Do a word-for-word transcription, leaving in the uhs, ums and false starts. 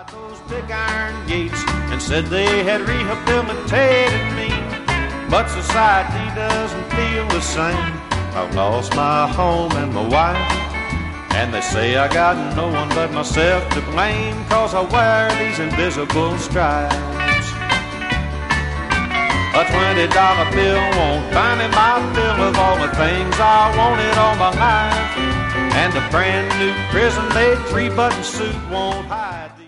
Those big iron gates and said they had rehabilitated me, but society doesn't feel the same. I've lost my home and my wife, and they say I got no one but myself to blame, 'cause I wear these invisible stripes. A twenty dollar bill won't buy me my fill of all the things I wanted all my life, and a brand new prison made three button suit won't hide the